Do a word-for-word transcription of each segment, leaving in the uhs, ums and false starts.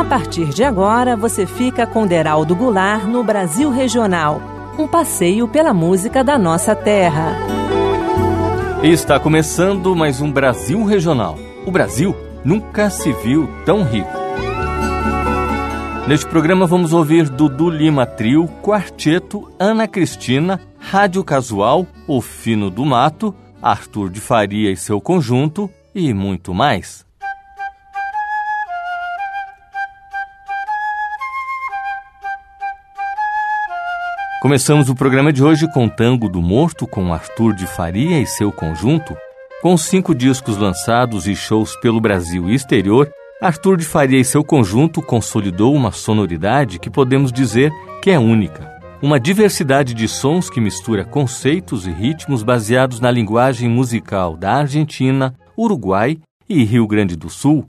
partir de agora, você fica com Deraldo Goulart no Brasil Regional, um passeio pela música da nossa terra. Está começando mais um Brasil Regional. O Brasil nunca se viu tão rico. Neste programa vamos ouvir Dudu Lima Trio, Quarteto, Ana Cristina, Rádio Casual, O Fino do Mato, Arthur de Faria e seu conjunto e muito mais. Começamos o programa de hoje com Tango do Morto, com Arthur de Faria e seu conjunto. Com cinco discos lançados e shows pelo Brasil e exterior, Arthur de Faria e seu conjunto consolidou uma sonoridade que podemos dizer que é única. Uma diversidade de sons que mistura conceitos e ritmos baseados na linguagem musical da Argentina, Uruguai e Rio Grande do Sul.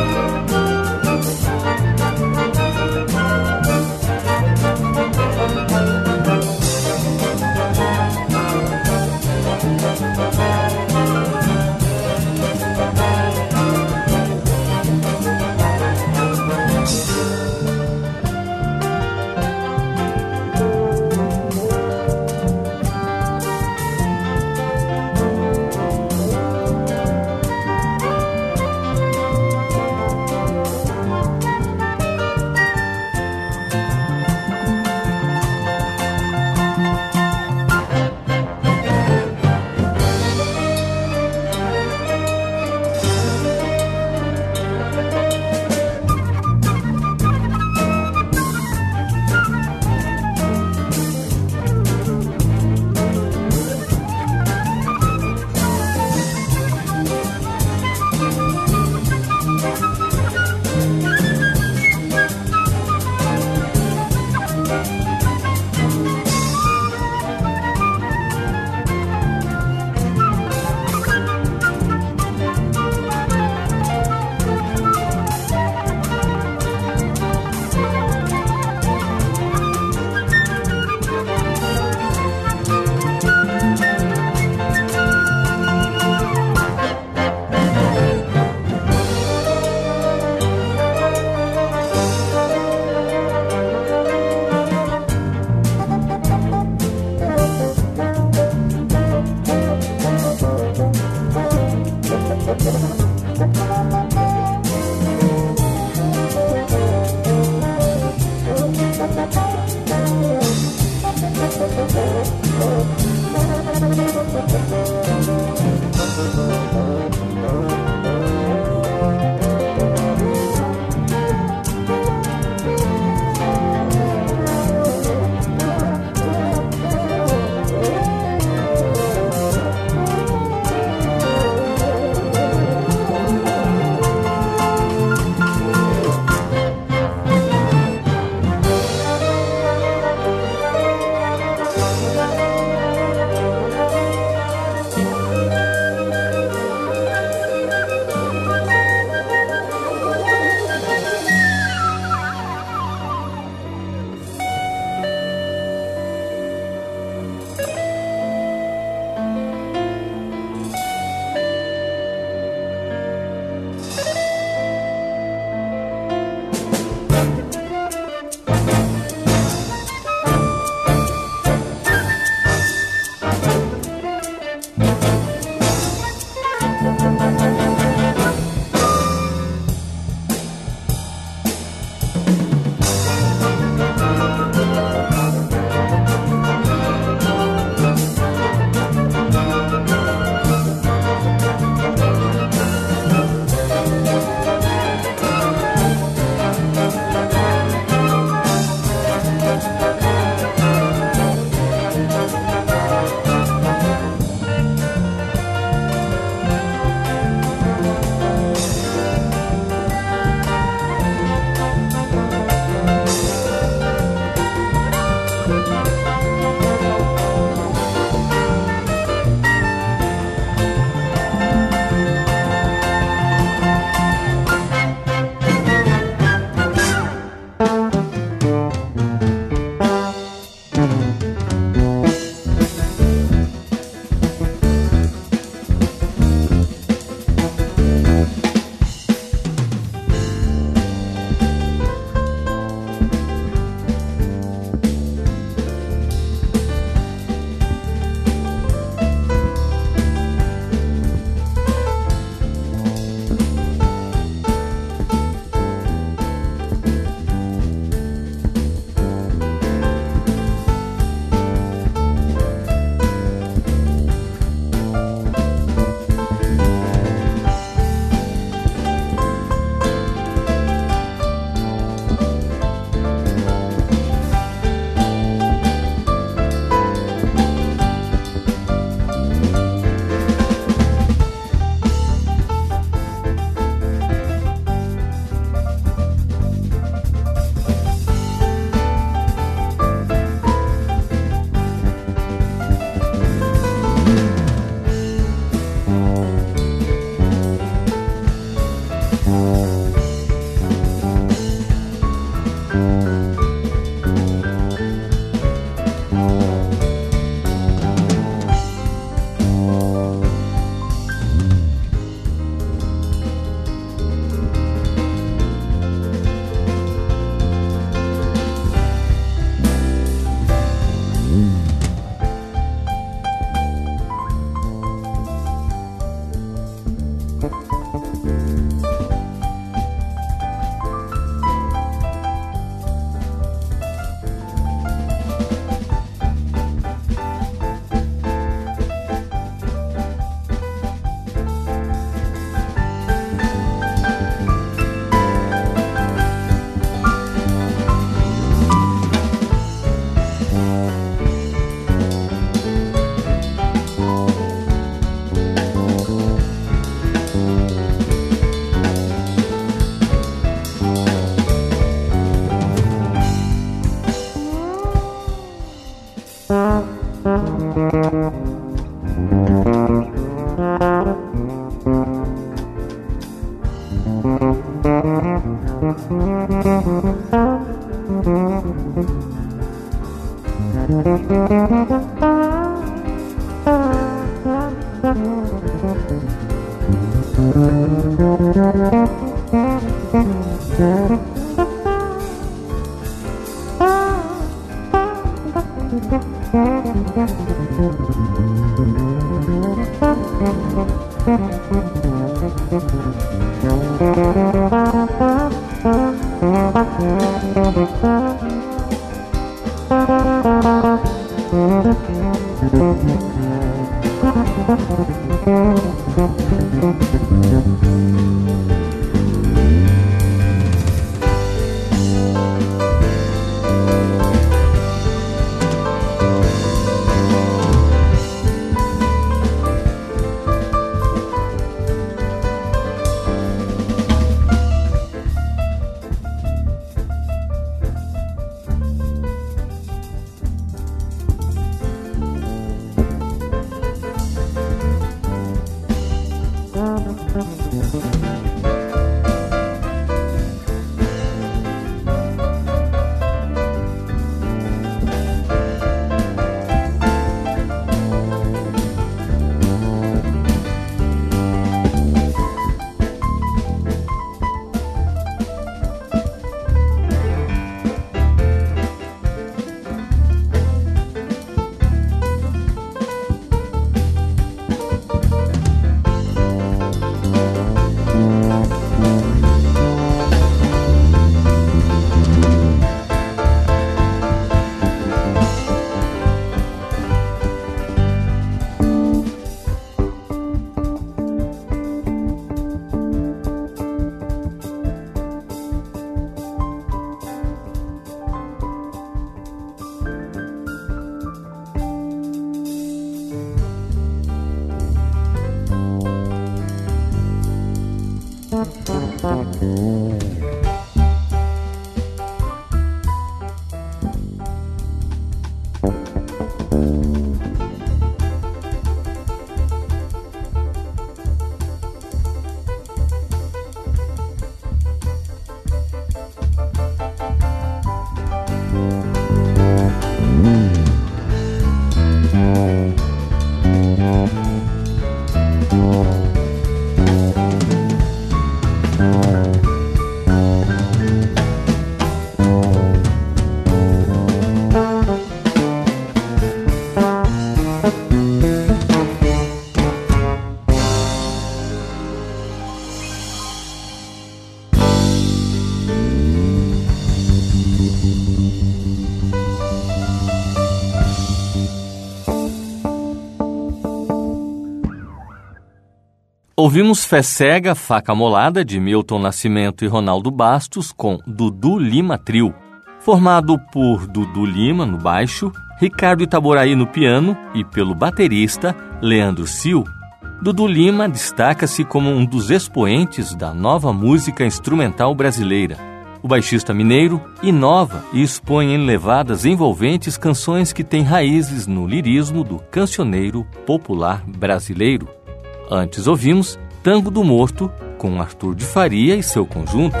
Ouvimos Fé Cega, Faca Molada, de Milton Nascimento e Ronaldo Bastos, com Dudu Lima Trio, formado por Dudu Lima no baixo, Ricardo Itaboraí no piano e pelo baterista Leandro Sil. Dudu Lima destaca-se como um dos expoentes da nova música instrumental brasileira. O baixista mineiro inova e expõe em levadas envolventes canções que têm raízes no lirismo do cancioneiro popular brasileiro. Antes ouvimos Tango do Morto, com Arthur de Faria e seu conjunto.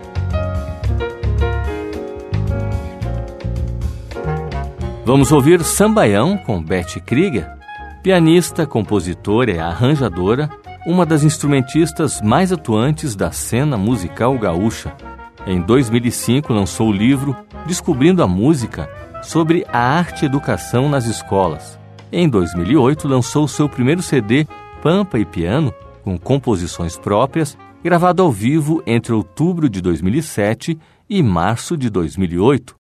Vamos ouvir Sambaião, com Beth Krieger, pianista, compositora e arranjadora, uma das instrumentistas mais atuantes da cena musical gaúcha. Em dois mil e cinco lançou o livro Descobrindo a Música, sobre a arte e educação nas escolas. Em dois mil e oito lançou seu primeiro C D, Pampa e Piano, com composições próprias, gravado ao vivo entre outubro de dois mil e sete e março de dois mil e oito.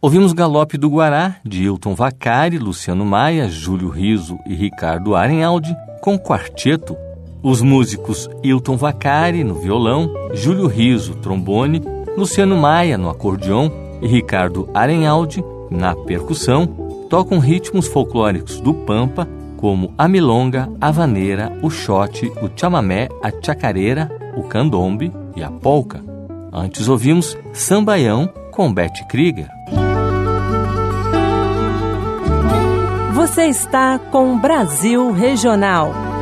Ouvimos Galope do Guará, de Hilton Vacari, Luciano Maia, Júlio Riso e Ricardo Arenhaldi, com quarteto. Os músicos Hilton Vacari no violão, Júlio Riso, trombone, Luciano Maia no acordeão e Ricardo Arenhaldi na percussão, tocam ritmos folclóricos do Pampa, como a milonga, a vaneira, o xote, o chamamé, a chacareira, o candombe e a polca. Antes ouvimos Sambaião com Beth Krieger. Você está com Brasil Regional.